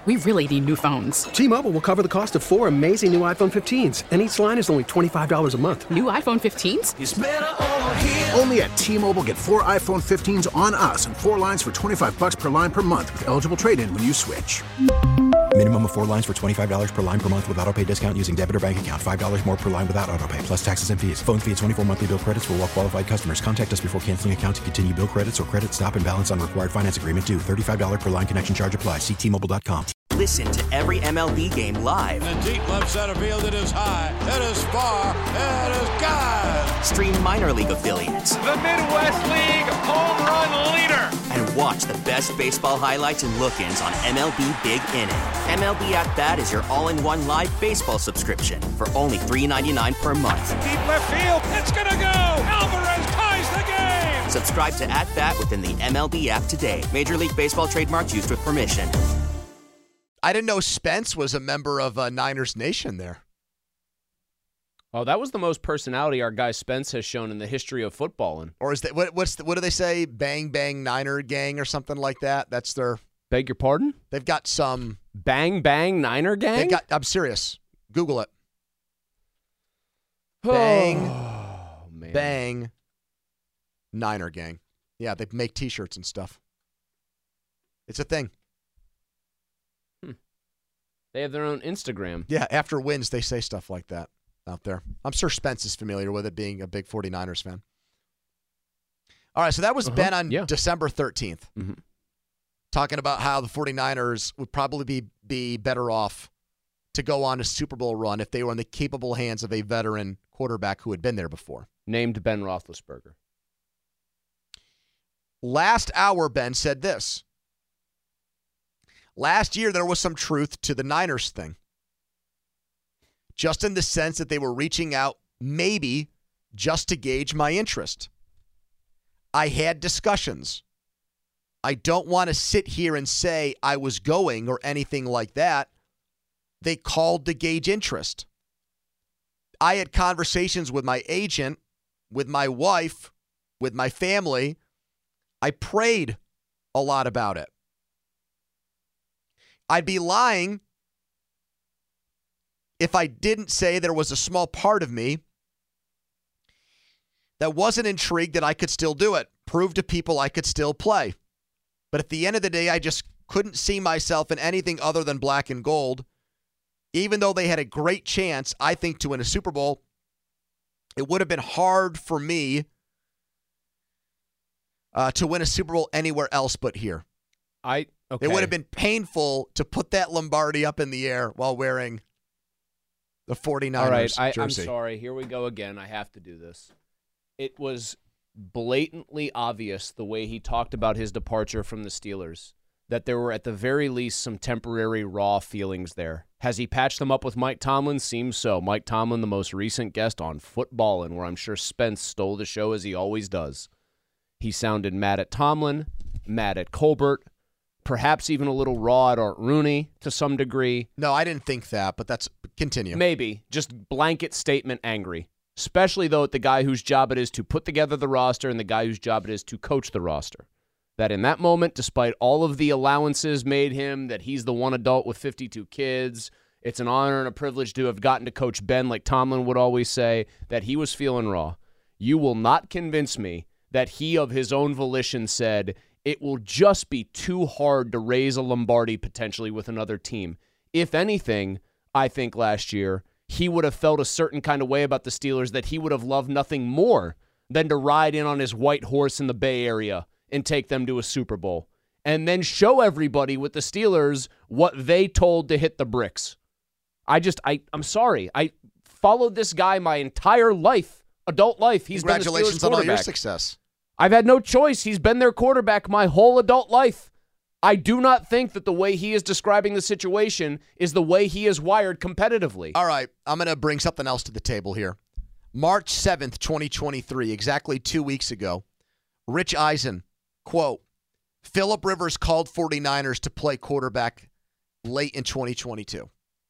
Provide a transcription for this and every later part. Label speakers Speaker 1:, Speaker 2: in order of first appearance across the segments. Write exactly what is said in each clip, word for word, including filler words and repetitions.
Speaker 1: We really need new phones.
Speaker 2: T-Mobile will cover the cost of four amazing new iPhone fifteens, and each line is only twenty-five dollars a month.
Speaker 1: New iPhone fifteens?
Speaker 3: It's better over here.
Speaker 4: Only at T-Mobile, get four iPhone fifteens on us and four lines for twenty-five dollars per line per month with eligible trade-in when you switch.
Speaker 5: Minimum of four lines for twenty-five dollars per line per month with autopay discount using debit or bank account. five dollars more per line without autopay, plus taxes and fees. Phone fee at twenty-four monthly bill credits for well-qualified customers. Contact us before canceling account to continue bill credits or credit stop and balance on required finance agreement due. thirty-five dollars per line connection charge applies. See T Mobile dot com.
Speaker 6: Listen to every M L B game live.
Speaker 7: In the deep left center field, it is high, it is far, it is gone.
Speaker 6: Stream minor league affiliates.
Speaker 8: The Midwest League home run leader.
Speaker 6: And watch the best baseball highlights and look-ins on M L B Big Inning. M L B At Bat is your all-in-one live baseball subscription for only three dollars and ninety-nine cents per month.
Speaker 8: Deep left field, it's gonna go. Alvarez ties the game.
Speaker 6: Subscribe to At Bat within the M L B app today. Major League Baseball trademarks used with permission.
Speaker 9: I didn't know Spence was a member of uh, Niners Nation there.
Speaker 10: Oh, that was the most personality our guy Spence has shown in the history of footballing.
Speaker 9: Or is that what? What's the, what do they say? Bang Bang Niner Gang or something like that. That's their.
Speaker 10: Beg your pardon?
Speaker 9: They've got some
Speaker 10: Bang Bang Niner Gang.
Speaker 9: They've got. I'm serious. Google it. Bang.
Speaker 10: Oh, man.
Speaker 9: Bang. Niner Gang. Yeah, they make T-shirts and stuff. It's a thing.
Speaker 10: Hmm. They have their own Instagram.
Speaker 9: Yeah, after wins, they say stuff like that out there. I'm sure Spence is familiar with it, being a big 49ers fan. All right, so that was
Speaker 10: uh-huh.
Speaker 9: Ben on
Speaker 10: yeah.
Speaker 9: December thirteenth,
Speaker 10: mm-hmm.
Speaker 9: talking about how the 49ers would probably be, be better off to go on a Super Bowl run if they were in the capable hands of a veteran quarterback who had been there before.
Speaker 10: Named Ben Roethlisberger.
Speaker 9: Last hour, Ben said this. Last year, there was some truth to the Niners thing. Just in the sense that they were reaching out, maybe, just to gauge my interest. I had discussions. I don't want to sit here and say I was going or anything like that. They called to gauge interest. I had conversations with my agent, with my wife, with my family. I prayed a lot about it. I'd be lying if I didn't say there was a small part of me that wasn't intrigued that I could still do it, prove to people I could still play. But at the end of the day, I just couldn't see myself in anything other than black and gold. Even though they had a great chance, I think, to win a Super Bowl, it would have been hard for me uh, to win a Super Bowl anywhere else but here.
Speaker 10: I okay.
Speaker 9: It would have been painful to put that Lombardi up in the air while wearing the 49ers
Speaker 10: All right, I,
Speaker 9: jersey.
Speaker 10: I'm sorry. Here we go again. I have to do this. It was blatantly obvious the way he talked about his departure from the Steelers that there were at the very least some temporary raw feelings there. Has he patched them up with Mike Tomlin? Seems so. Mike Tomlin, the most recent guest on Football, and where I'm sure Spence stole the show as he always does. He sounded mad at Tomlin, mad at Colbert, perhaps even a little raw at Art Rooney to some degree.
Speaker 9: No, I didn't think that, but that's continue.
Speaker 10: Maybe. Just blanket statement angry. Especially, though, at the guy whose job it is to put together the roster and the guy whose job it is to coach the roster. That in that moment, despite all of the allowances made him, that he's the one adult with fifty-two kids, it's an honor and a privilege to have gotten to coach Ben, like Tomlin would always say, that he was feeling raw. You will not convince me that he, of his own volition, said, it will just be too hard to raise a Lombardi potentially with another team. If anything, I think last year, he would have felt a certain kind of way about the Steelers that he would have loved nothing more than to ride in on his white horse in the Bay Area and take them to a Super Bowl. And then show everybody with the Steelers what they told to hit the bricks. I just, I, I'm sorry. I followed this guy my entire life, adult life. He's been the Steelers quarterback.
Speaker 9: Congratulations on all your success.
Speaker 10: I've had no choice. He's been their quarterback my whole adult life. I do not think that the way he is describing the situation is the way he is wired competitively.
Speaker 9: All right, I'm going to bring something else to the table here. March seventh, twenty twenty-three, exactly two weeks ago, Rich Eisen, quote, Phillip Rivers called 49ers to play quarterback late in twenty twenty-two.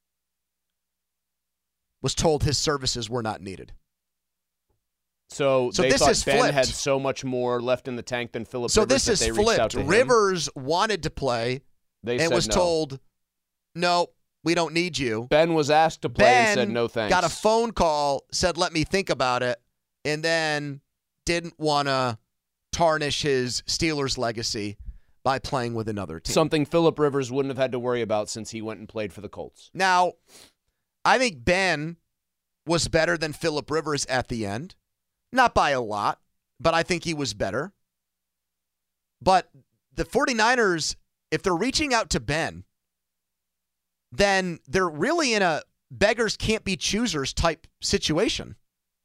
Speaker 9: Was told his services were not needed.
Speaker 10: So,
Speaker 9: so
Speaker 10: they
Speaker 9: this
Speaker 10: thought
Speaker 9: is
Speaker 10: Ben
Speaker 9: flipped.
Speaker 10: had so much more left in the tank than Phillip
Speaker 9: so
Speaker 10: Rivers.
Speaker 9: So this
Speaker 10: that
Speaker 9: is
Speaker 10: they reached out
Speaker 9: flipped.
Speaker 10: to him.
Speaker 9: Rivers wanted to play
Speaker 10: they
Speaker 9: and
Speaker 10: said
Speaker 9: was
Speaker 10: no.
Speaker 9: told no, we don't need you.
Speaker 10: Ben was asked to play
Speaker 9: Ben
Speaker 10: and said no thanks.
Speaker 9: got a phone call, said let me think about it, and then didn't want to tarnish his Steelers legacy by playing with another team.
Speaker 10: Something Phillip Rivers wouldn't have had to worry about since he went and played for the Colts.
Speaker 9: Now, I think Ben was better than Phillip Rivers at the end. Not by a lot, but I think he was better. But the 49ers, if they're reaching out to Ben, then they're really in a beggars can't be choosers type situation.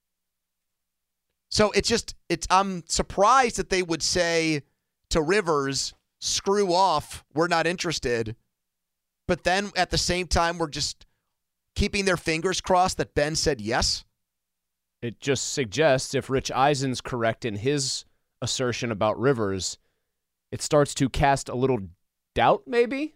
Speaker 9: So it's just, it's I'm surprised that they would say to Rivers, screw off, we're not interested. But then at the same time, we're just keeping their fingers crossed that Ben said yes.
Speaker 10: It just suggests if Rich Eisen's correct in his assertion about Rivers, it starts to cast a little doubt maybe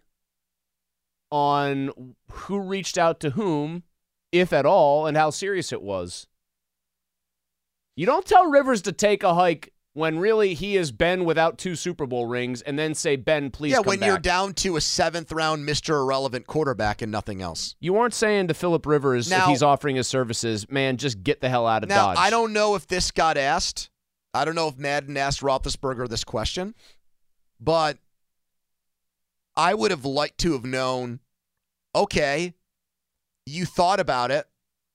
Speaker 10: on who reached out to whom, if at all, and how serious it was. You don't tell Rivers to take a hike when really he is Ben without two Super Bowl rings and then say, Ben, please
Speaker 9: yeah,
Speaker 10: come
Speaker 9: when
Speaker 10: back.
Speaker 9: you're down to a seventh round Mister Irrelevant quarterback and nothing else.
Speaker 10: You aren't saying to Phillip Rivers,
Speaker 9: now,
Speaker 10: if he's offering his services, man, just get the hell out of
Speaker 9: now,
Speaker 10: Dodge.
Speaker 9: I don't know if this got asked. I don't know if Madden asked Roethlisberger this question, but I would have liked to have known, okay, you thought about it.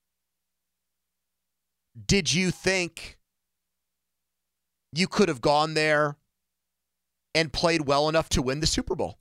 Speaker 9: Did you think you could have gone there and played well enough to win the Super Bowl?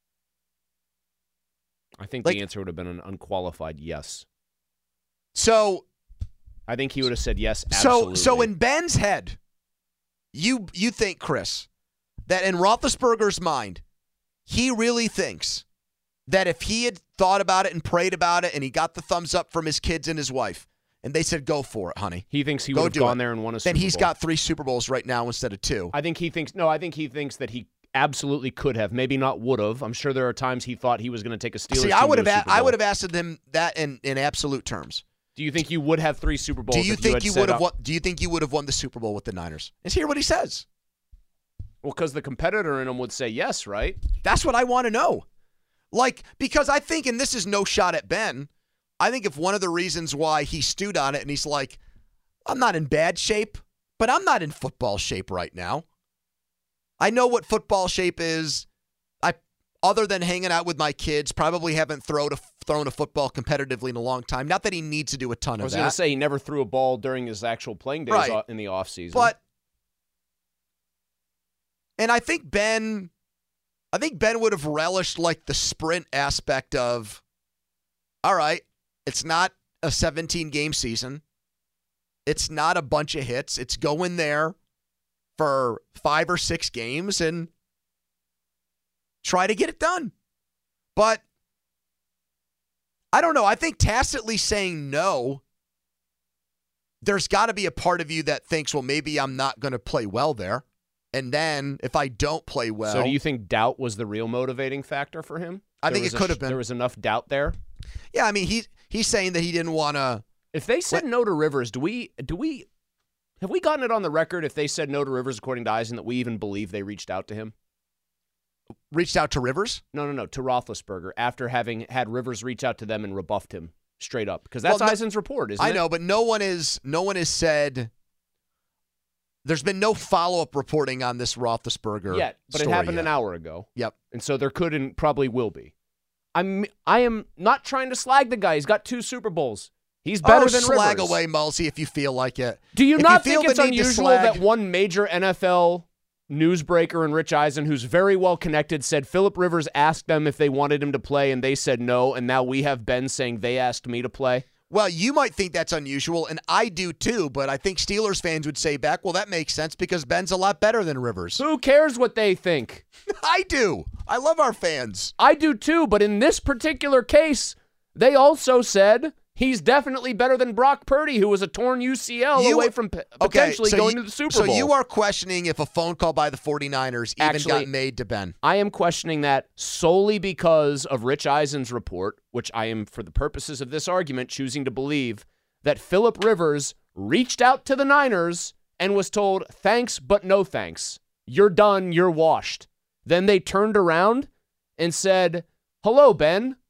Speaker 10: I think
Speaker 9: like,
Speaker 10: the answer would have been an unqualified yes.
Speaker 9: So
Speaker 10: I think he would have said yes, absolutely.
Speaker 9: So, so in Ben's head, you you think, Chris, that in Roethlisberger's mind, he really thinks that if he had thought about it and prayed about it and he got the thumbs up from his kids and his wife, and they said, go for it, honey.
Speaker 10: He thinks he
Speaker 9: Go
Speaker 10: would have
Speaker 9: do
Speaker 10: gone
Speaker 9: it.
Speaker 10: there and won a
Speaker 9: Then
Speaker 10: Super Bowl.
Speaker 9: Then he's got three Super Bowls right now instead of two.
Speaker 10: I think he thinks, no, I think he thinks that he absolutely could have, maybe not would have. I'm sure there are times he thought he was going to take a Steelers
Speaker 9: See,
Speaker 10: team
Speaker 9: I would
Speaker 10: to
Speaker 9: have
Speaker 10: a
Speaker 9: a-
Speaker 10: Super Bowl.
Speaker 9: I would have asked him that in, in absolute terms.
Speaker 10: Do you think you would have three Super Bowls?
Speaker 9: Do you
Speaker 10: if
Speaker 9: think
Speaker 10: you,
Speaker 9: you
Speaker 10: had
Speaker 9: would
Speaker 10: said,
Speaker 9: have won, do you think you would have won the Super Bowl with the Niners? Let's hear what he says.
Speaker 10: Well, because the competitor in him would say yes, right?
Speaker 9: That's what I want to know. Like, because I think, and this is no shot at Ben, I think if one of the reasons why he stewed on it and he's like, I'm not in bad shape, but I'm not in football shape right now. I know what football shape is. I, other than hanging out with my kids, probably haven't thrown a, thrown a football competitively in a long time. Not that he needs to do a ton
Speaker 10: I
Speaker 9: of
Speaker 10: was
Speaker 9: that.
Speaker 10: going to say he never threw a ball during his actual playing days
Speaker 9: Right.
Speaker 10: in the offseason.
Speaker 9: But, and I think Ben, I think Ben would have relished like the sprint aspect of, all right, it's not a seventeen-game season. It's not a bunch of hits. It's go in there for five or six games and try to get it done. But I don't know. I think tacitly saying no, there's got to be a part of you that thinks, well, maybe I'm not going to play well there. And then if I don't play well.
Speaker 10: So do you think doubt was the real motivating factor for him?
Speaker 9: I
Speaker 10: There
Speaker 9: think
Speaker 10: was
Speaker 9: it
Speaker 10: a
Speaker 9: could
Speaker 10: sh-
Speaker 9: have been.
Speaker 10: There was enough doubt there?
Speaker 9: Yeah, I mean, he he's saying that he didn't want to.
Speaker 10: If they said
Speaker 9: What-
Speaker 10: no to Rivers, do we do we have we gotten it on the record if they said no to Rivers according to Eisen that we even believe they reached out to him?
Speaker 9: Reached out to Rivers?
Speaker 10: No, no, no, to Roethlisberger after having had Rivers reach out to them and rebuffed him straight up because that's
Speaker 9: Well, no-
Speaker 10: Eisen's report, isn't
Speaker 9: I
Speaker 10: it?
Speaker 9: know, but no one is. No one has said. There's been no follow-up reporting on this Roethlisberger
Speaker 10: yet, but it
Speaker 9: story
Speaker 10: happened
Speaker 9: yet.
Speaker 10: an hour ago.
Speaker 9: Yep.
Speaker 10: And so there could and probably will be. I'm I am not trying to slag the guy. He's got two Super Bowls. He's better
Speaker 9: oh,
Speaker 10: than
Speaker 9: slag
Speaker 10: Rivers.
Speaker 9: away, Mulsey, if you feel like it.
Speaker 10: Do you
Speaker 9: If
Speaker 10: not
Speaker 9: you feel
Speaker 10: think it's
Speaker 9: the need to
Speaker 10: unusual
Speaker 9: slag-
Speaker 10: that one major N F L newsbreaker and Rich Eisen, who's very well connected, said Phillip Rivers asked them if they wanted him to play and they said no, and now we have Ben saying they asked me to play?
Speaker 9: Well, you might think that's unusual, and I do too, but I think Steelers fans would say back, well, that makes sense because Ben's a lot better than Rivers.
Speaker 10: Who cares what they think?
Speaker 9: I do. I love our fans.
Speaker 10: I do too, but in this particular case, they also said he's definitely better than Brock Purdy, who was a torn U C L
Speaker 9: You-
Speaker 10: away from p-
Speaker 9: Okay,
Speaker 10: potentially
Speaker 9: so
Speaker 10: going
Speaker 9: you-
Speaker 10: to the Super
Speaker 9: so
Speaker 10: Bowl.
Speaker 9: you are questioning if a phone call by the 49ers even
Speaker 10: Actually-
Speaker 9: got made to Ben.
Speaker 10: I am questioning that solely because of Rich Eisen's report, which I am, for the purposes of this argument, choosing to believe that Phillip Rivers reached out to the Niners and was told, thanks, but no thanks. You're done. You're washed. Then they turned around and said, hello, Ben.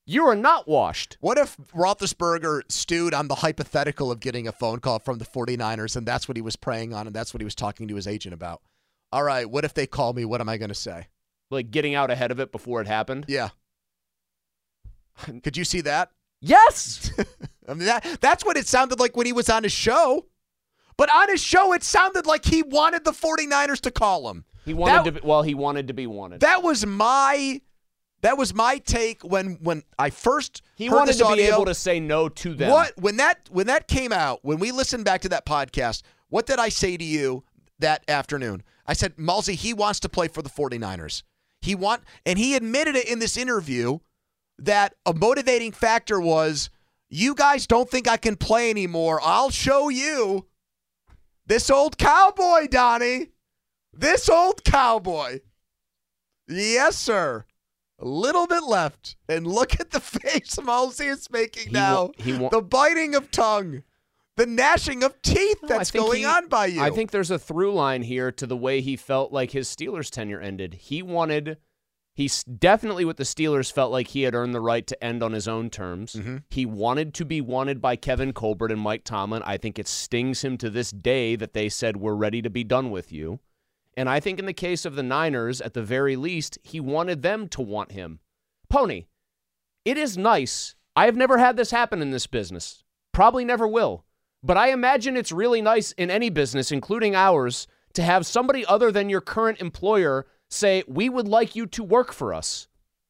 Speaker 10: You are not washed.
Speaker 9: What if Roethlisberger stewed on the hypothetical of getting a phone call from the 49ers, and that's what he was preying on, and that's what he was talking to his agent about? All right, what if they call me? What am I going to say?
Speaker 10: Like getting out ahead of it before it happened?
Speaker 9: Yeah. Could you see that?
Speaker 10: Yes.
Speaker 9: I mean, that, that's what it sounded like when he was on his show. But on his show, it sounded like he wanted the 49ers to call him.
Speaker 10: He wanted
Speaker 9: that,
Speaker 10: to be, well, he wanted to be wanted.
Speaker 9: That was my that was my take when when I first
Speaker 10: he
Speaker 9: heard
Speaker 10: wanted
Speaker 9: this
Speaker 10: to
Speaker 9: audio.
Speaker 10: be able to say no to them.
Speaker 9: What when that when that came out, when we listened back to that podcast, what did I say to you that afternoon? I said, Malsey, he wants to play for the 49ers. He want and he admitted it in this interview that a motivating factor was, you guys don't think I can play anymore. I'll show you. This old cowboy, Donnie. This old cowboy. Yes, sir. A little bit left. And look at the face Malsey is making
Speaker 10: He
Speaker 9: now.
Speaker 10: wa- he wa-
Speaker 9: the biting of tongue. The gnashing of teeth
Speaker 10: No,
Speaker 9: that's
Speaker 10: I think
Speaker 9: going
Speaker 10: he-
Speaker 9: on by you.
Speaker 10: I think there's a through line here to the way he felt like his Steelers tenure ended. He wanted, he's definitely with the Steelers felt like he had earned the right to end on his own terms.
Speaker 9: Mm-hmm.
Speaker 10: He wanted to be wanted by Kevin Colbert and Mike Tomlin. I think it stings him to this day that they said, we're ready to be done with you. And I think in the case of the Niners, at the very least, he wanted them to want him. Pony, it is nice. I have never had this happen in this business. Probably never will. But I imagine it's really nice in any business, including ours, to have somebody other than your current employer say, we would like you to work for us.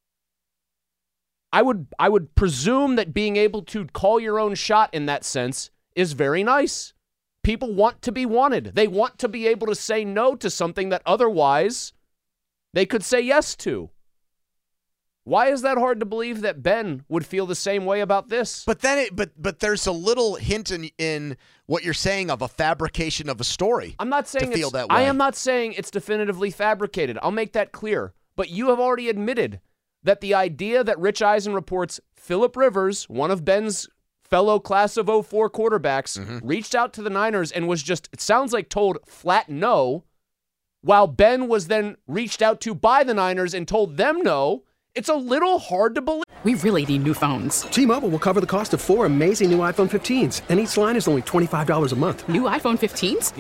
Speaker 10: I would I would presume that being able to call your own shot in that sense is very nice. People want to be wanted. They want to be able to say no to something that otherwise they could say yes to. Why is that hard to believe that Ben would feel the same way about this?
Speaker 9: But then, it, but but there's a little hint in in what you're saying of a fabrication of a story.
Speaker 10: I'm not saying
Speaker 9: to feel
Speaker 10: it's,
Speaker 9: that way.
Speaker 10: I am not saying it's definitively fabricated. I'll make that clear. But you have already admitted that the idea that Rich Eisen reports Phillip Rivers, one of Ben's fellow class of oh four quarterbacks,
Speaker 9: Mm-hmm.
Speaker 10: reached out to the Niners and was just, it sounds like, told flat no, while Ben was then reached out to by the Niners and told them no. It's a little hard to believe.
Speaker 1: We really need new phones.
Speaker 2: T-Mobile will cover the cost of four amazing new iPhone fifteens, and each line is only twenty-five dollars a month.
Speaker 1: New iPhone fifteens?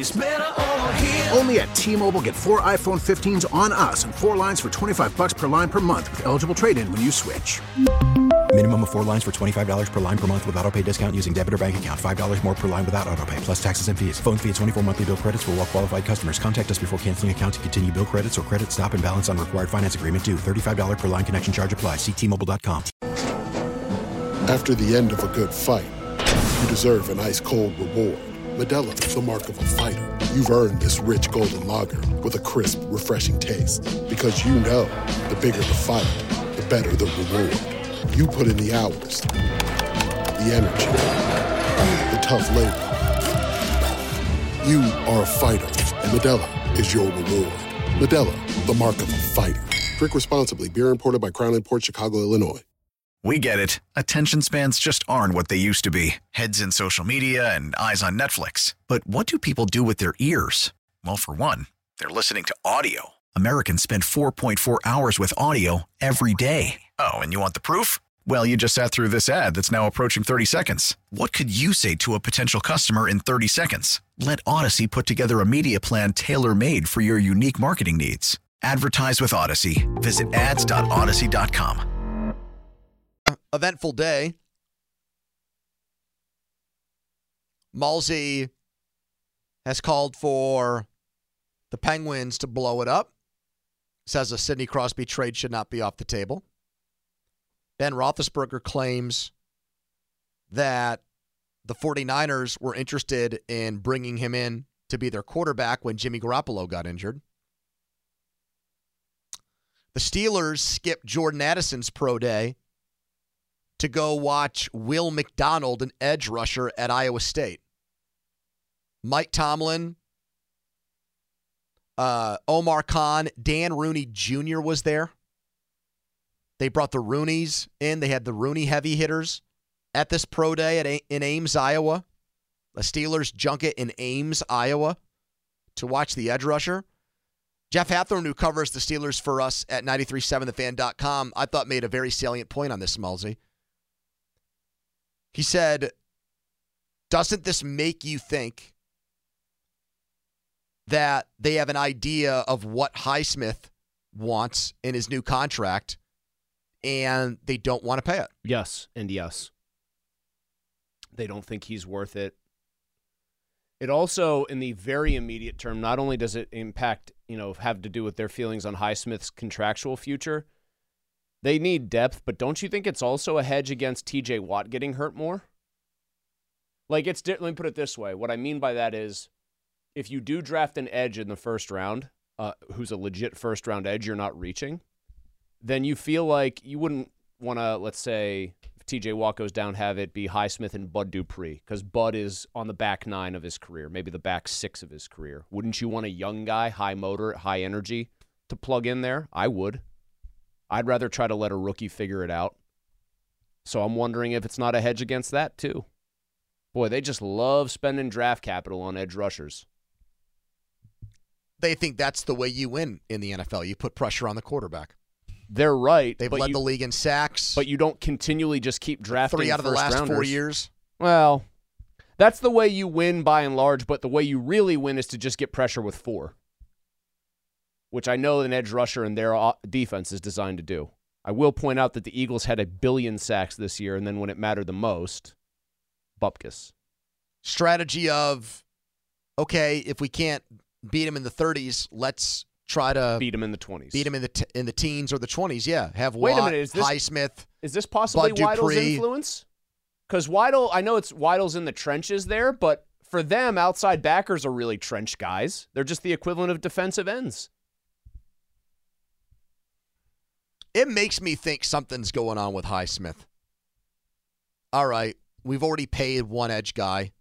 Speaker 4: Only at T-Mobile, get four iPhone fifteens on us and four lines for twenty-five bucks per line per month with eligible trade-in when you switch.
Speaker 5: Minimum of four lines for twenty-five dollars per line per month with autopay discount using debit or bank account. five dollars more per line without autopay, plus taxes and fees. Phone fee at twenty-four monthly bill credits for well-qualified customers. Contact us before canceling account to continue bill credits or credit stop and balance on required finance agreement due. thirty-five dollars per line connection charge applies. See T Mobile dot com.
Speaker 3: After the end of a good fight, you deserve an ice-cold reward. Modelo is the mark of a fighter. You've earned this rich golden lager with a crisp, refreshing taste. Because you know, the bigger the fight, the better the reward. You put in the hours, the energy, the tough labor. You are a fighter, and Modelo is your reward. Modelo, the mark of a fighter. Drink responsibly. Beer imported by Crown Imports, Chicago, Illinois.
Speaker 11: We get it. Attention spans just aren't what they used to be. Heads in social media and eyes on Netflix. But what do people do with their ears? Well, for one, they're listening to audio. Americans spend four point four hours with audio every day. Oh, and you want the proof? Well, you just sat through this ad that's now approaching thirty seconds. What could you say to a potential customer in thirty seconds? Let Odyssey put together a media plan tailor-made for your unique marketing needs. Advertise with Odyssey. Visit ads dot odyssey dot com.
Speaker 9: Eventful day. Malsey has called for the Penguins to blow it up. Says a Sidney Crosby trade should not be off the table. Ben Roethlisberger claims that the 49ers were interested in bringing him in to be their quarterback when Jimmy Garoppolo got injured. The Steelers skipped Jordan Addison's pro day to go watch Will McDonald, an edge rusher at Iowa State. Mike Tomlin, uh, Omar Khan, Dan Rooney Junior was there. They brought the Rooneys in. They had the Rooney heavy hitters at this pro day at A- in Ames, Iowa. The Steelers junket in Ames, Iowa to watch the edge rusher. Jeff Hathorn, who covers the Steelers for us at nine three seven the fan dot com, I thought made a very salient point on this, Malsey. He said, doesn't this make you think that they have an idea of what Highsmith wants in his new contract and they don't want to pay it?
Speaker 10: Yes, and yes. They don't think he's worth it. It also, in the very immediate term, not only does it impact, you know, have to do with their feelings on Highsmith's contractual future, they need depth, but don't you think it's also a hedge against T J Watt getting hurt more? Like, it's, let me put it this way. What I mean by that is, if you do draft an edge in the first round, uh, who's a legit first-round edge you're not reaching, then you feel like you wouldn't want to, let's say, if T J Watt goes down, have it be Highsmith and Bud Dupree, because Bud is on the back nine of his career, maybe the back six of his career. Wouldn't you want a young guy, high motor, high energy, to plug in there? I would. I'd rather try to let a rookie figure it out. So I'm wondering if it's not a hedge against that, too. Boy, they just love spending draft capital on edge rushers.
Speaker 9: They think that's the way you win in the N F L. You put pressure on the quarterback.
Speaker 10: They're right.
Speaker 9: They've led
Speaker 10: you,
Speaker 9: the league in sacks.
Speaker 10: But you don't continually just keep drafting
Speaker 9: three out of the last
Speaker 10: rounders.
Speaker 9: four years.
Speaker 10: Well, that's the way you win by and large, but the way you really win is to just get pressure with four, which I know an edge rusher in their defense is designed to do. I will point out that the Eagles had a billion sacks this year, and then when it mattered the most, Bupkis.
Speaker 9: Strategy of, okay, if we can't beat him in the thirties, let's try to
Speaker 10: beat him in the twenties.
Speaker 9: Beat him in the t- in the teens or the twenties. Yeah, have
Speaker 10: Wait
Speaker 9: Watt,
Speaker 10: a minute, is this,
Speaker 9: Highsmith.
Speaker 10: Is this possibly
Speaker 9: Bud
Speaker 10: Weidl's
Speaker 9: Dupree.
Speaker 10: influence? Because Weidl, I know it's Weidl's in the trenches there, but for them, outside backers are really trench guys. They're just the equivalent of defensive ends.
Speaker 9: It makes me think something's going on with Highsmith. All right, we've already paid one edge guy.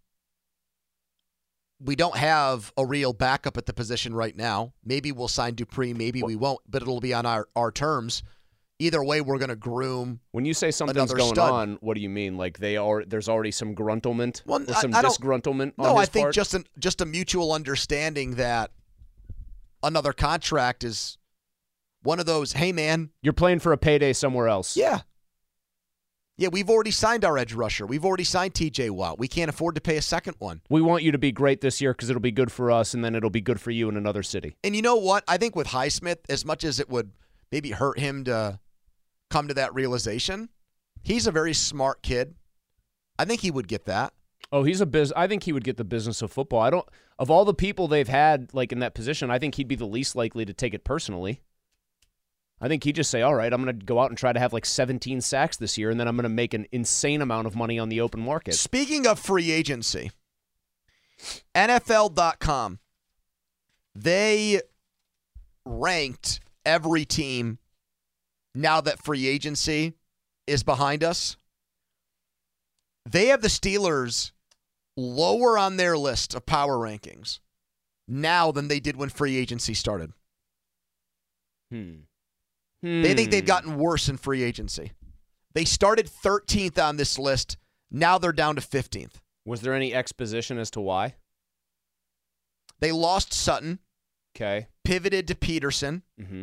Speaker 9: We don't have a real backup at the position right now. Maybe we'll sign Dupree, maybe we won't, but it'll be on our, our terms. Either way, we're going to groom.
Speaker 10: When you say something's going
Speaker 9: stud.
Speaker 10: on, what do you mean? Like they are? There's already some gruntlement
Speaker 9: well,
Speaker 10: or some
Speaker 9: I, I
Speaker 10: disgruntlement on
Speaker 9: No,
Speaker 10: his
Speaker 9: I think
Speaker 10: part?
Speaker 9: just an, just a mutual understanding that another contract is one of those, hey, man.
Speaker 10: You're playing for a payday somewhere else.
Speaker 9: Yeah. Yeah, we've already signed our edge rusher. We've already signed T J Watt. We can't afford to pay a second one.
Speaker 10: We want you to be great this year because it'll be good for us, and then it'll be good for you in another city.
Speaker 9: And you know what? I think with Highsmith, as much as it would maybe hurt him to come to that realization, he's a very smart kid. I think he would get that.
Speaker 10: Oh, he's a biz. I think he would get the business of football. I don't. Of all the people they've had like in that position, I think he'd be the least likely to take it personally. I think he'd just say, all right, I'm going to go out and try to have like seventeen sacks this year, and then I'm going to make an insane amount of money on the open market.
Speaker 9: Speaking of free agency, N F L dot com, they ranked every team now that free agency is behind us. They have the Steelers lower on their list of power rankings now than they did when free agency started.
Speaker 10: Hmm.
Speaker 9: They think they've gotten worse in free agency. They started thirteenth on this list. Now they're down to fifteenth.
Speaker 10: Was there any exposition as to why?
Speaker 9: They lost Sutton.
Speaker 10: Okay.
Speaker 9: Pivoted to Peterson.
Speaker 10: Mm-hmm.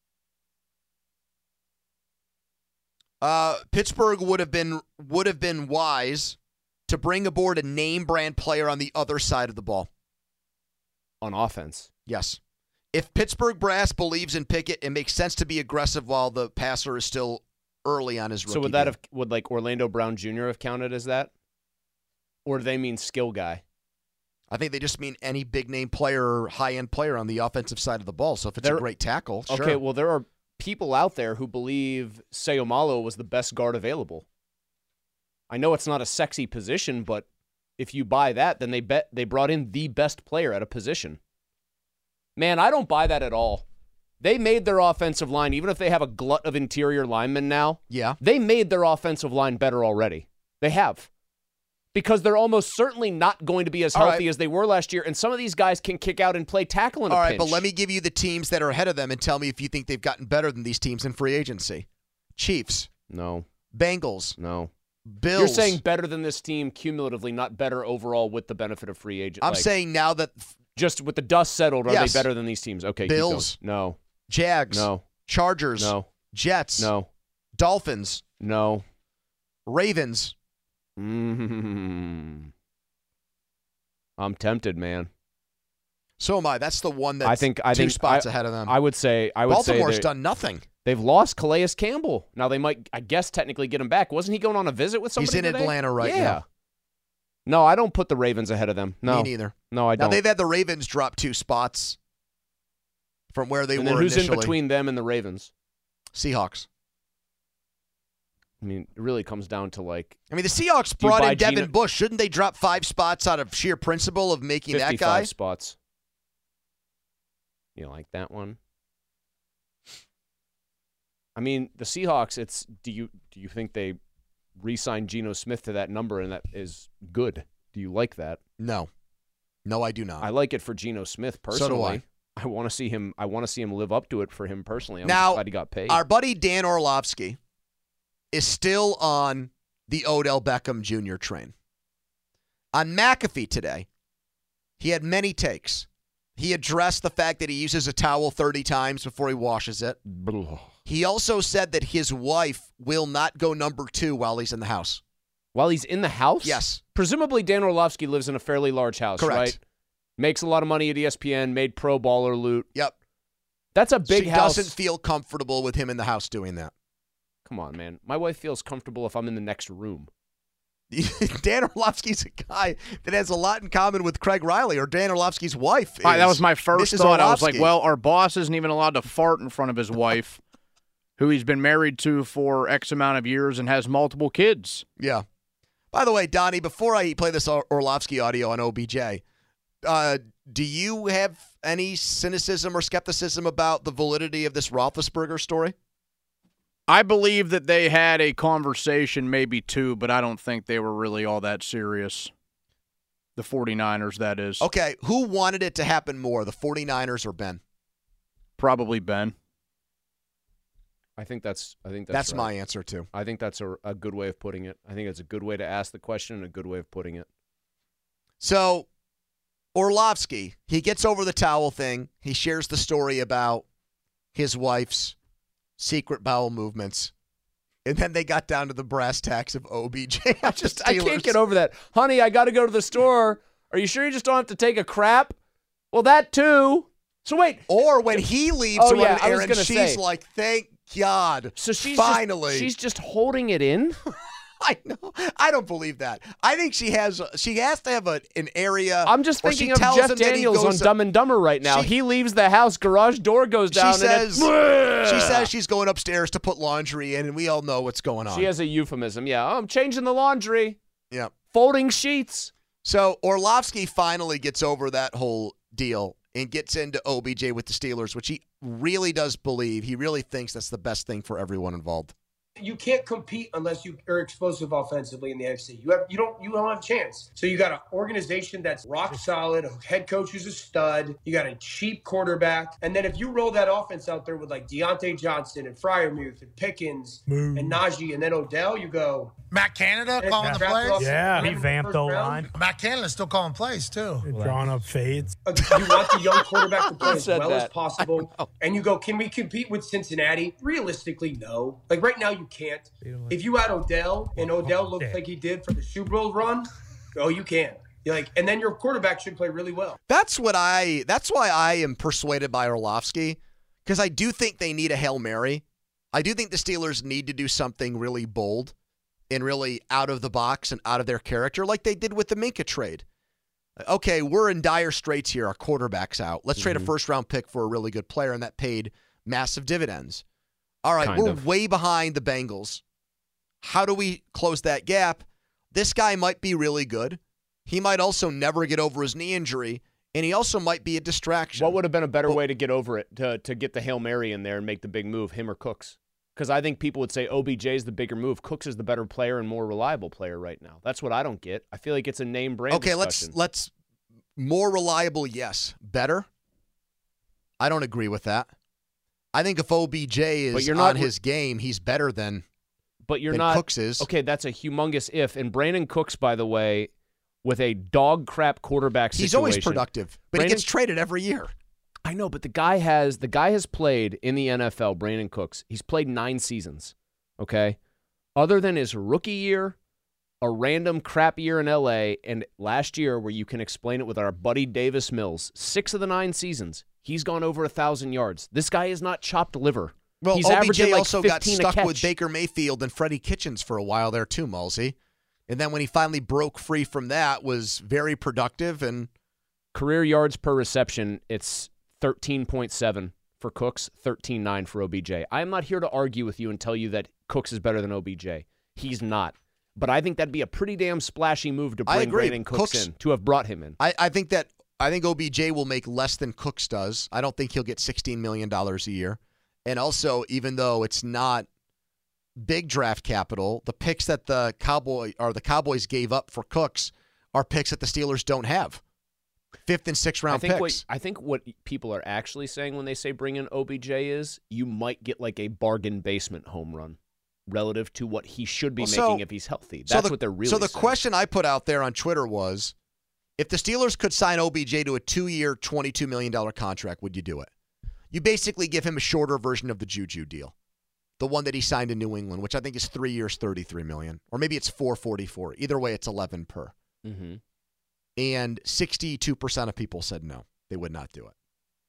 Speaker 9: Uh, Pittsburgh would have been would have been wise to bring aboard a name brand player on the other side of the ball.
Speaker 10: On offense.
Speaker 9: Yes. If Pittsburgh brass believes in Pickett, it makes sense to be aggressive while the passer is still early on his rookie
Speaker 10: So would that
Speaker 9: deal.
Speaker 10: have would like Orlando Brown Junior have counted as that? Or do they mean skill guy?
Speaker 9: I think they just mean any big name player or high end player on the offensive side of the ball. So if it's
Speaker 10: There-
Speaker 9: a great tackle, sure.
Speaker 10: Okay, well there are people out there who believe Seumalo was the best guard available. I know it's not a sexy position, but if you buy that, then they bet they brought in the best player at a position. Man, I don't buy that at all. They made their offensive line, even if they have a glut of interior linemen now,
Speaker 9: yeah,
Speaker 10: they made their offensive line better already. They have. Because they're almost certainly not going to be as
Speaker 9: All
Speaker 10: healthy
Speaker 9: right.
Speaker 10: as they were last year, and some of these guys can kick out and play tackle in a
Speaker 9: All right,
Speaker 10: pinch.
Speaker 9: but let me give you the teams that are ahead of them and tell me if you think they've gotten better than these teams in free agency. Chiefs.
Speaker 10: No.
Speaker 9: Bengals.
Speaker 10: No.
Speaker 9: Bills.
Speaker 10: You're saying better than this team cumulatively, not better overall with the benefit of free agent.
Speaker 9: I'm
Speaker 10: like,
Speaker 9: saying now that
Speaker 10: just with the dust settled, are
Speaker 9: Yes.
Speaker 10: they better than these teams? Okay, keep
Speaker 9: Bills.
Speaker 10: going. No.
Speaker 9: Jags.
Speaker 10: No.
Speaker 9: Chargers.
Speaker 10: No.
Speaker 9: Jets.
Speaker 10: No.
Speaker 9: Dolphins.
Speaker 10: No.
Speaker 9: Ravens.
Speaker 10: Mm-hmm. I'm tempted, man.
Speaker 9: So am I. That's the one that's
Speaker 10: I think, I
Speaker 9: two
Speaker 10: think,
Speaker 9: spots
Speaker 10: I,
Speaker 9: ahead of them.
Speaker 10: I would say I would
Speaker 9: Baltimore's
Speaker 10: say
Speaker 9: done nothing.
Speaker 10: They've lost Calais Campbell. Now they might, I guess, technically get him back. Wasn't he going on a visit with somebody
Speaker 9: He's in
Speaker 10: today?
Speaker 9: Atlanta right
Speaker 10: yeah.
Speaker 9: now.
Speaker 10: No, I don't put the Ravens ahead of them. No.
Speaker 9: Me neither.
Speaker 10: No, I
Speaker 9: now,
Speaker 10: don't.
Speaker 9: they've had the Ravens drop two spots from where they
Speaker 10: and
Speaker 9: were
Speaker 10: then who's
Speaker 9: initially.
Speaker 10: in between them and the Ravens?
Speaker 9: Seahawks.
Speaker 10: I mean, it really comes down to like.
Speaker 9: I mean, the Seahawks
Speaker 10: Do you
Speaker 9: brought
Speaker 10: buy
Speaker 9: in Devin
Speaker 10: Geno-
Speaker 9: Bush. Shouldn't they drop five spots out of sheer principle of making that
Speaker 10: fifty-five
Speaker 9: guy?
Speaker 10: spots. You like that one? I mean, the Seahawks. It's do you do you think they re-signed Geno Smith to that number and that is good? Do you like that?
Speaker 9: No, no, I do not.
Speaker 10: I like it for Geno Smith personally.
Speaker 9: So do I.
Speaker 10: I want to see him. I want to see him live up to it for him personally. I'm
Speaker 9: now,
Speaker 10: just glad he got paid.
Speaker 9: Our buddy Dan Orlovsky is still on the Odell Beckham Junior train. On McAfee today, he had many takes. He addressed the fact that he uses a towel thirty times before he washes it. He also said that his wife will not go number two while he's in the house.
Speaker 10: While he's in the house?
Speaker 9: Yes.
Speaker 10: Presumably, Dan Orlovsky lives in a fairly large house,
Speaker 9: Correct.
Speaker 10: right? Makes a lot of money at E S P N, made pro baller loot.
Speaker 9: Yep.
Speaker 10: That's a big
Speaker 9: she
Speaker 10: house.
Speaker 9: doesn't feel comfortable with him in the house doing that.
Speaker 10: Come on, man. My wife feels comfortable if I'm in the next room.
Speaker 9: Dan Orlovsky's a guy that has a lot in common with Craig Riley, or Dan Orlovsky's wife.
Speaker 12: Right, that
Speaker 9: is
Speaker 12: was my first
Speaker 9: Missus
Speaker 12: thought. I was like,
Speaker 9: Orlovsky.
Speaker 12: well, our boss isn't even allowed to fart in front of his wife, who he's been married to for X amount of years and has multiple kids.
Speaker 9: Yeah. By the way, Donnie, before I play this Or- Orlovsky audio on O B J, uh, do you have any cynicism or skepticism about the validity of this Roethlisberger story?
Speaker 12: I believe that they had a conversation, maybe two, but I don't think they were really all that serious. The 49ers, that is.
Speaker 9: Okay, who wanted it to happen more, the 49ers or Ben?
Speaker 12: Probably Ben.
Speaker 10: I think that's I think
Speaker 9: That's,
Speaker 10: that's
Speaker 9: my
Speaker 10: right.
Speaker 9: answer, too.
Speaker 10: I think that's a, a good way of putting it. I think it's a good way to ask the question and a good way of putting it.
Speaker 9: So, Orlovsky, he gets over the towel thing. He shares the story about his wife's secret bowel movements. And then they got down to the brass tacks of O B J.
Speaker 10: I just I can't get over that. Honey, I got to go to the store. Are you sure you just don't have to take a crap? Well, that too. So wait.
Speaker 9: Or when he leaves
Speaker 10: oh,
Speaker 9: to run
Speaker 10: yeah,
Speaker 9: an
Speaker 10: I was
Speaker 9: errand,
Speaker 10: gonna
Speaker 9: she's
Speaker 10: say.
Speaker 9: like, thank God.
Speaker 10: So she's
Speaker 9: finally.
Speaker 10: Just, she's just holding it in?
Speaker 9: I know. I don't believe that. I think she has. She has to have a, an area.
Speaker 10: I'm just
Speaker 9: where
Speaker 10: thinking
Speaker 9: she
Speaker 10: of
Speaker 9: tells
Speaker 10: Jeff
Speaker 9: him that he
Speaker 10: Daniels on
Speaker 9: goes-
Speaker 10: Dumb and Dumber right now.
Speaker 9: She-
Speaker 10: he leaves the house, garage door goes down,
Speaker 9: She says.
Speaker 10: and
Speaker 9: She says she's going upstairs to put laundry in, and we all know what's going on.
Speaker 10: she has a euphemism. Yeah, oh, I'm changing the laundry,
Speaker 9: Yeah.
Speaker 10: folding sheets.
Speaker 9: So Orlovsky finally gets over that whole deal and gets into O B J with the Steelers, which he really does believe. He really thinks that's the best thing for everyone involved.
Speaker 13: You can't compete unless you are explosive offensively in the N F C. You have you don't you don't have a chance. So you got an organization that's rock solid, a head coach who's a stud, you got a cheap quarterback, and then if you roll that offense out there with like Deontay Johnson and Freiermuth and Pickens
Speaker 14: Boom.
Speaker 13: and Najee and then Odell, you go
Speaker 14: Matt Canada
Speaker 13: and
Speaker 14: calling the
Speaker 13: draft
Speaker 14: plays.
Speaker 13: off-
Speaker 14: Yeah,
Speaker 13: eleven
Speaker 14: revamped
Speaker 13: first
Speaker 14: O
Speaker 13: round.
Speaker 14: line. Matt Canada's still calling plays too. Drawing up fades.
Speaker 13: Uh, You want the young quarterback to play
Speaker 10: Who
Speaker 13: as
Speaker 10: said
Speaker 13: well as
Speaker 10: that?
Speaker 13: possible. And you go, can we compete with Cincinnati? Realistically, no. Like right now, you can't. If you had Odell and Odell looked like he did for the Super Bowl run, oh, you can. You're like, and then your quarterback should play really well.
Speaker 9: That's what I. That's why I am persuaded by Orlovsky, because I do think they need a Hail Mary. I do think the Steelers need to do something really bold and really out of the box and out of their character, like they did with the Minka trade. Okay, we're in dire straits here. Our quarterback's out. Let's trade a
Speaker 10: Mhm.
Speaker 9: first round pick for a really good player, and that paid massive dividends. All right,
Speaker 10: Kind
Speaker 9: we're
Speaker 10: of.
Speaker 9: way behind the Bengals. How do we close that gap? This guy might be really good. He might also never get over his knee injury, and he also might be a distraction.
Speaker 10: What would have been a better way to get over it, to to get the Hail Mary in there and make the big move, him or Cooks? Because I think people would say O B J is the bigger move. Cooks is the better player and more reliable player right now. That's what I don't get. I feel like it's a name brand
Speaker 9: Okay,
Speaker 10: discussion.
Speaker 9: let's let's more reliable, yes. Better? I don't agree with that. I think if O B J
Speaker 10: But
Speaker 9: is
Speaker 10: you're not
Speaker 9: on
Speaker 10: re-
Speaker 9: his game, he's better than
Speaker 10: But you're
Speaker 9: than
Speaker 10: not.
Speaker 9: Cooks is.
Speaker 10: Okay, that's a humongous if. And Brandon Cooks, by the way, with a dog crap quarterback situation.
Speaker 9: He's always productive, but
Speaker 10: Brandon-
Speaker 9: he gets traded every year.
Speaker 10: I know, but the guy has the guy has played in the N F L, Brandon Cooks. He's played nine seasons. Okay? Other than his rookie year a random crap year in L A, and last year where you can explain it with our buddy Davis Mills, six of the nine seasons, he's gone over one thousand yards. This guy is not chopped liver.
Speaker 9: Well,
Speaker 10: he's
Speaker 9: O B J
Speaker 10: averaging like
Speaker 9: also got
Speaker 10: fifteen a
Speaker 9: stuck with
Speaker 10: catch.
Speaker 9: Baker Mayfield and Freddie Kitchens for a while there too, Mulsey. And then when he finally broke free from that, was very productive. And
Speaker 10: career yards per reception, it's thirteen point seven for Cooks, thirteen point nine for O B J. I am not here to argue with you and tell you that Cooks is better than O B J. He's not. But I think that'd be a pretty damn splashy move to
Speaker 9: I
Speaker 10: bring
Speaker 9: agree.
Speaker 10: Brandon Cooks,
Speaker 9: Cooks-
Speaker 10: in, to have brought him in.
Speaker 9: I, I think that I think O B J will make less than Cooks does. I don't think he'll get sixteen million dollars a year. And also, even though it's not big draft capital, the picks that the Cowboy or the Cowboys gave up for Cooks are picks that the Steelers don't have. Fifth and sixth round
Speaker 10: I think
Speaker 9: picks.
Speaker 10: What, I think what people are actually saying when they say bring in O B J is you might get like a bargain basement home run relative to what he should be
Speaker 9: Well,
Speaker 10: making
Speaker 9: so-
Speaker 10: if he's healthy.
Speaker 9: So
Speaker 10: That's
Speaker 9: the-
Speaker 10: what they're really
Speaker 9: So the
Speaker 10: saying.
Speaker 9: question I put out there on Twitter was, if the Steelers could sign O B J to a two-year, twenty-two million dollars contract, would you do it? You basically give him a shorter version of the Juju deal, the one that he signed in New England, which I think is three years, thirty-three million dollars, or maybe it's four forty-four. Either way, it's eleven per.
Speaker 10: Mm-hmm.
Speaker 9: And sixty-two percent of people said no, they would not do it.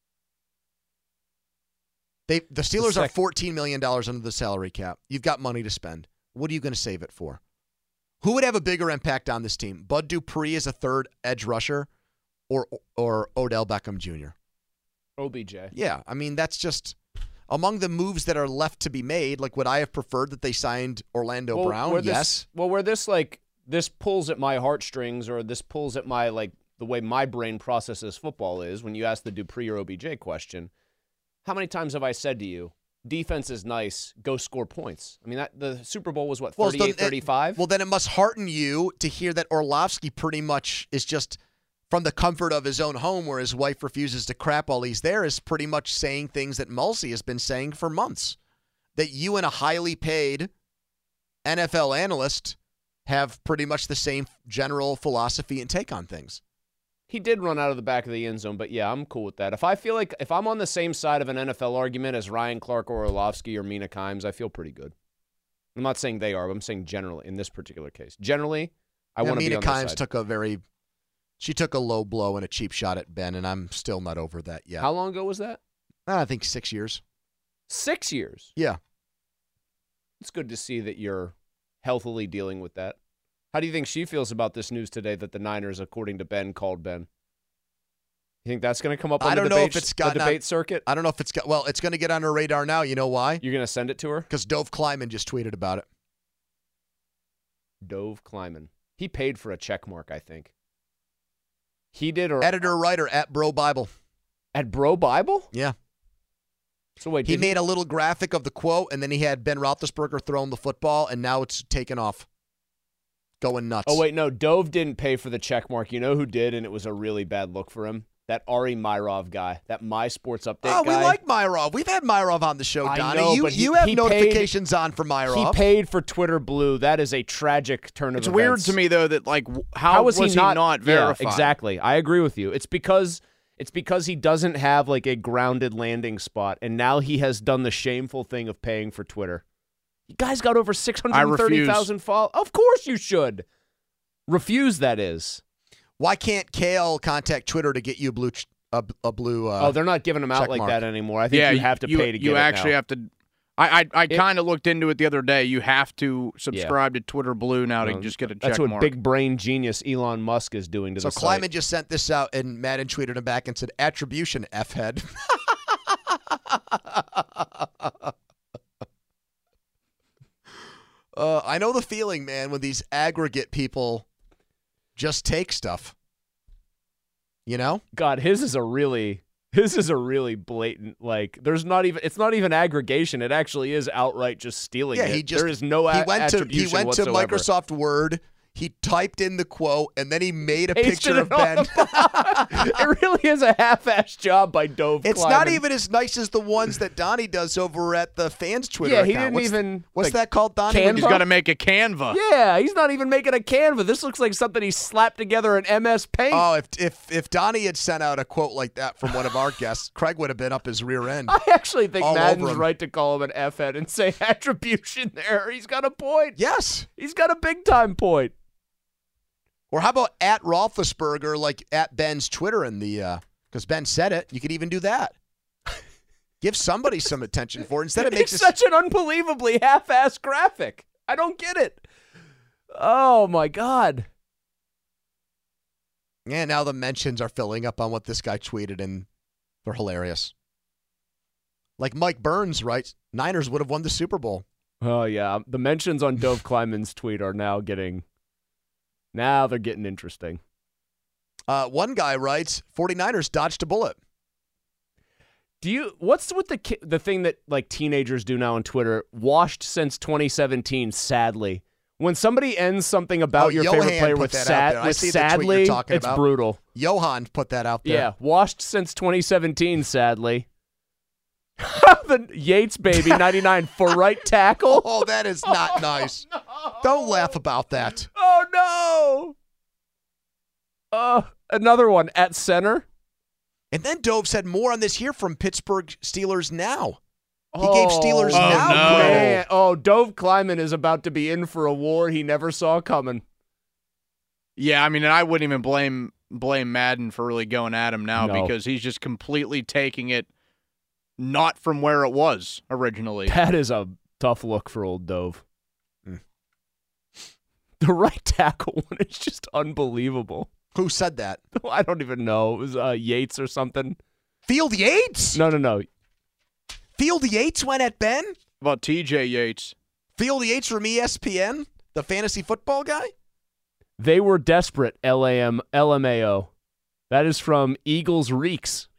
Speaker 9: They the Steelers
Speaker 10: The
Speaker 9: are
Speaker 10: sec-
Speaker 9: fourteen million dollars under the salary cap. You've got money to spend. What are you going to save it for? Who would have a bigger impact on this team? Bud Dupree as a third edge rusher or or Odell Beckham Junior?
Speaker 10: O B J.
Speaker 9: Yeah, I mean, that's just among the moves that are left to be made. Like, would I have preferred that they signed Orlando
Speaker 10: Well,
Speaker 9: Brown?
Speaker 10: where this-
Speaker 9: Yes.
Speaker 10: Well, where this like this pulls at my heartstrings, or this pulls at my like the way my brain processes football is when you ask the Dupree or O B J question. How many times have I said to you, defense is nice, go score points? I mean, that the Super Bowl was what,
Speaker 9: Well, so
Speaker 10: thirty-eight
Speaker 9: it-
Speaker 10: thirty-five?
Speaker 9: Well, then it must hearten you to hear that Orlovsky pretty much is just from the comfort of his own home where his wife refuses to crap while he's there, is pretty much saying things that Mulsey has been saying for months. That you and a highly paid N F L analyst have pretty much the same general philosophy and take on things.
Speaker 10: He did run out of the back of the end zone, but yeah, I'm cool with that. If I feel like if I'm on the same side of an N F L argument as Ryan Clark or Orlovsky or Mina Kimes, I feel pretty good. I'm not saying they are, but I'm saying generally in this particular case. Generally, I
Speaker 9: Yeah,
Speaker 10: want to be
Speaker 9: Mina
Speaker 10: on their
Speaker 9: Kimes
Speaker 10: side.
Speaker 9: took a very, she took a low blow and a cheap shot at Ben, and I'm still not over that yet.
Speaker 10: How long ago was that?
Speaker 9: I think six years.
Speaker 10: Six years?
Speaker 9: Yeah.
Speaker 10: It's good to see that you're healthily dealing with that. How do you think she feels about this news today that the Niners, according to Ben, called Ben? You think that's going to come up on
Speaker 9: I
Speaker 10: the
Speaker 9: don't know
Speaker 10: debate,
Speaker 9: if it's
Speaker 10: the
Speaker 9: gotten
Speaker 10: debate
Speaker 9: on-
Speaker 10: circuit?
Speaker 9: I don't know if it's got, well, it's going to get on her radar now. You know why?
Speaker 10: You're going to send it to her?
Speaker 9: Because Dove Kleiman just tweeted about it.
Speaker 10: Dove Kleiman. He paid for a check mark, I think. He did, or
Speaker 9: Editor writer at Bro Bible.
Speaker 10: At Bro Bible?
Speaker 9: Yeah.
Speaker 10: So wait,
Speaker 9: He
Speaker 10: did
Speaker 9: made a little graphic of the quote, and then he had Ben Roethlisberger throwing the football, and now it's taken off. Going nuts.
Speaker 10: Oh, wait, no. Dove didn't pay for the check mark. You know who did, and it was a really bad look for him? That Ari Myrov guy. That My Sports Update
Speaker 9: Oh,
Speaker 10: guy.
Speaker 9: we like Myrov. We've had Myrov on the show,
Speaker 10: I
Speaker 9: Donnie.
Speaker 10: know,
Speaker 9: you
Speaker 10: but he-
Speaker 9: you have
Speaker 10: he
Speaker 9: notifications
Speaker 10: paid-
Speaker 9: on for Myrov.
Speaker 10: He paid for Twitter Blue. That is a tragic turn of
Speaker 12: It's
Speaker 10: events.
Speaker 12: weird to me, though, that, like, w- how,
Speaker 10: How was,
Speaker 12: was
Speaker 10: he not,
Speaker 12: verified?
Speaker 10: Yeah, exactly. I agree with you. It's because it's because he doesn't have like a grounded landing spot, and now he has done the shameful thing of paying for Twitter. You guys got over six hundred thirty thousand followers. Of course you should. Refuse, that is.
Speaker 9: Why can't Kale contact Twitter to get you a blue ch- a, a blue uh,
Speaker 10: oh, they're not giving them out
Speaker 9: check
Speaker 10: like
Speaker 9: mark.
Speaker 10: that anymore. I think
Speaker 12: yeah,
Speaker 10: you have to
Speaker 12: you,
Speaker 10: pay to get
Speaker 12: You
Speaker 10: it
Speaker 12: actually
Speaker 10: now.
Speaker 12: have to. I I, I kind of looked into it the other day. You have to subscribe to Twitter Blue now to
Speaker 10: Well,
Speaker 12: just get a check
Speaker 10: That's what
Speaker 12: mark.
Speaker 10: big brain genius Elon Musk is doing to
Speaker 9: So
Speaker 10: the site.
Speaker 9: Kleiman just sent this out, and Madden tweeted him back and said, "Attribution, F-head." uh, I know the feeling, man, when these aggregate people just take stuff. You know?
Speaker 10: God, his is a really his is a really blatant, like, there's not even it's not even aggregation. It actually is outright just stealing
Speaker 9: Yeah,
Speaker 10: it.
Speaker 9: he just
Speaker 10: there is no a-
Speaker 9: he went to he
Speaker 10: attribution
Speaker 9: went to
Speaker 10: whatsoever.
Speaker 9: Microsoft Word. He typed in the quote, and then he made a
Speaker 10: Pasted
Speaker 9: picture of
Speaker 10: it on
Speaker 9: Ben.
Speaker 10: the It really is a half-assed job by Dove
Speaker 9: It's
Speaker 10: Kleiman.
Speaker 9: not even as nice as the ones that Donnie does over at the fans' Twitter
Speaker 10: Yeah, he
Speaker 9: account.
Speaker 10: didn't
Speaker 9: what's,
Speaker 10: even,
Speaker 9: What's
Speaker 10: like,
Speaker 9: that called, Donnie?
Speaker 10: Canva?
Speaker 12: He's got to make a Canva.
Speaker 10: Yeah, he's not even making a Canva. This looks like something he slapped together in M S Paint.
Speaker 9: Oh, if if if Donnie had sent out a quote like that from one of our guests, Craig would have been up his rear end.
Speaker 10: I actually think
Speaker 9: all
Speaker 10: Madden's
Speaker 9: over him.
Speaker 10: right to call him an F-head and say attribution there. He's got a point.
Speaker 9: Yes.
Speaker 10: He's got a big-time point.
Speaker 9: Or how about at Roethlisberger, like at Ben's Twitter in the, because Ben said it. You could even do that. Give somebody some attention for it. Instead, it makes
Speaker 10: it's
Speaker 9: it
Speaker 10: such an unbelievably half-assed graphic. I don't get it. Oh, my God.
Speaker 9: Yeah, now the mentions are filling up on what this guy tweeted, and they're hilarious. Like Mike Burns writes, Niners would have won the Super Bowl.
Speaker 10: Oh, yeah. The mentions on Dove Kleiman's tweet are now getting, now they're getting interesting.
Speaker 9: Uh, one guy writes, 49ers dodged a bullet.
Speaker 10: Do you, what's with the ki- the thing that like teenagers do now on Twitter, washed since twenty seventeen, sadly? When somebody ends something about
Speaker 9: Oh,
Speaker 10: your
Speaker 9: Johan
Speaker 10: favorite player
Speaker 9: put
Speaker 10: with,
Speaker 9: that out
Speaker 10: sad,
Speaker 9: there. I
Speaker 10: with
Speaker 9: see the tweet you're
Speaker 10: sadly,
Speaker 9: talking
Speaker 10: it's
Speaker 9: about.
Speaker 10: brutal.
Speaker 9: Johan put that out there.
Speaker 10: Yeah, washed since twenty seventeen, sadly. The Yates baby, ninety-nine, for right tackle.
Speaker 9: Oh, that is not nice.
Speaker 10: No.
Speaker 9: Don't laugh about that.
Speaker 10: Oh, no. Uh, another one at center.
Speaker 9: And then Dove said more on this here from Pittsburgh Steelers Now. He
Speaker 10: oh,
Speaker 9: gave Steelers
Speaker 12: oh,
Speaker 9: Now
Speaker 12: no.
Speaker 9: credit.
Speaker 10: Man. Oh, Dove Kleiman is about to be in for a war he never saw coming.
Speaker 12: Yeah, I mean, and I wouldn't even blame blame Madden for really going at him now
Speaker 10: No.
Speaker 12: because he's just completely taking it not from where it was originally.
Speaker 10: That is a tough look for old Dove.
Speaker 9: Mm.
Speaker 10: The right tackle one is just unbelievable.
Speaker 9: Who said that?
Speaker 10: I don't even know. It was uh, Yates or something.
Speaker 9: Field Yates?
Speaker 10: No, no, no.
Speaker 9: Field Yates went at Ben?
Speaker 12: How about T J Yates?
Speaker 9: Field Yates from E S P N? The fantasy football guy?
Speaker 10: They were desperate, L A M, L M A O. That is from Eagles Reeks.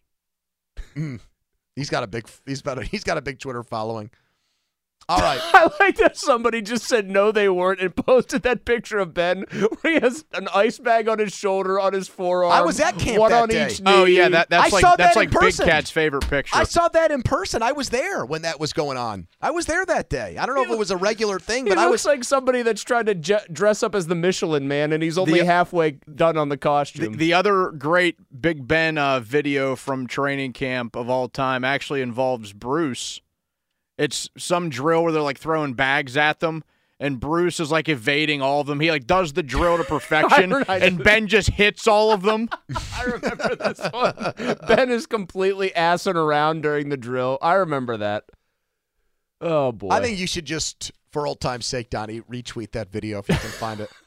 Speaker 9: Mm. He's got a big he's got a, he's got a big Twitter following. All right.
Speaker 10: I like that somebody just said no they weren't and posted that picture of Ben where he has an ice bag on his shoulder, on his forearm.
Speaker 9: I was at camp
Speaker 10: one
Speaker 9: that
Speaker 10: on
Speaker 9: day.
Speaker 10: each knee.
Speaker 12: Oh yeah, that that's
Speaker 9: I
Speaker 12: like
Speaker 9: saw
Speaker 12: that's
Speaker 9: that
Speaker 12: like
Speaker 9: in
Speaker 12: Big
Speaker 9: person.
Speaker 12: Cat's favorite picture.
Speaker 9: I saw that in person. I was there when that was going on. I was there that day. I don't know if it was a regular thing,
Speaker 10: He
Speaker 9: but I
Speaker 10: looks
Speaker 9: was
Speaker 10: like somebody that's trying to je- dress up as the Michelin Man, and he's only
Speaker 12: The-
Speaker 10: halfway done on the
Speaker 12: The,
Speaker 10: costume.
Speaker 12: the other great Big Ben uh, video from training camp of all time actually involves Bruce. It's some drill where they're like throwing bags at them, and Bruce is like evading all of them. He like does the drill to perfection,
Speaker 10: I- I-
Speaker 12: and Ben just hits all of them.
Speaker 10: I remember this one. Ben is completely assing around during the drill. I remember that. Oh, boy.
Speaker 9: I think you should just, for old time's sake, Donnie, retweet that video if you can find it.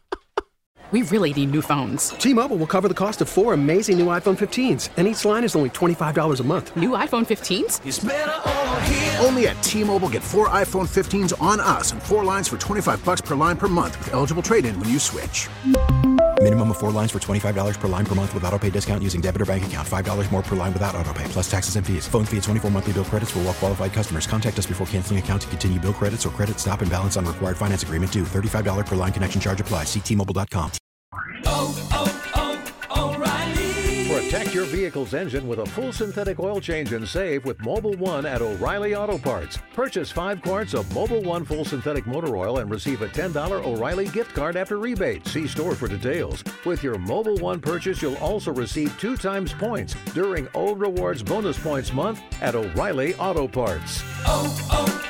Speaker 1: We really need new phones.
Speaker 2: T-Mobile will cover the cost of four amazing new iPhone fifteens, and each line is only twenty-five dollars a month.
Speaker 1: New iPhone fifteens?
Speaker 4: It's better over here. Only at T-Mobile, get four iPhone fifteens on us and four lines for twenty-five bucks per line per month with eligible trade-in when you switch.
Speaker 5: Minimum of four lines for twenty-five dollars per line per month with autopay discount using debit or bank account. five dollars more per line without autopay, plus taxes and fees. Phone fee at twenty-four monthly bill credits for well-qualified customers. Contact us before canceling account to continue bill credits or credit stop and balance on required finance agreement due. thirty-five dollars per line connection charge applies. See T Mobile dot com.
Speaker 15: Oh, oh, oh, O'Reilly.
Speaker 16: Protect your vehicle's engine with a full synthetic oil change and save with Mobil one at O'Reilly Auto Parts. Purchase five quarts of Mobil one full synthetic motor oil and receive a ten dollars O'Reilly gift card after rebate. See store for details. With your Mobil one purchase, you'll also receive two times points during O Rewards Bonus Points Month at O'Reilly Auto Parts.
Speaker 15: Oh,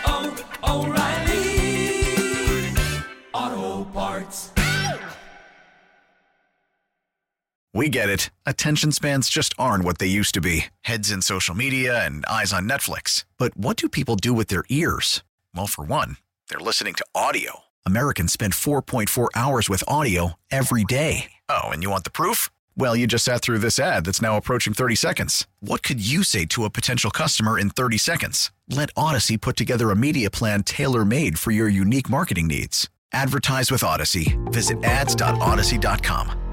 Speaker 15: oh, oh, O'Reilly Auto Parts.
Speaker 11: We get it. Attention spans just aren't what they used to be. Heads in social media and eyes on Netflix. But what do people do with their ears? Well, for one, they're listening to audio. Americans spend four point four hours with audio every day. Oh, and you want the proof? Well, you just sat through this ad that's now approaching thirty seconds. What could you say to a potential customer in thirty seconds? Let Odyssey put together a media plan tailor-made for your unique marketing needs. Advertise with Odyssey. Visit ads dot odyssey dot com.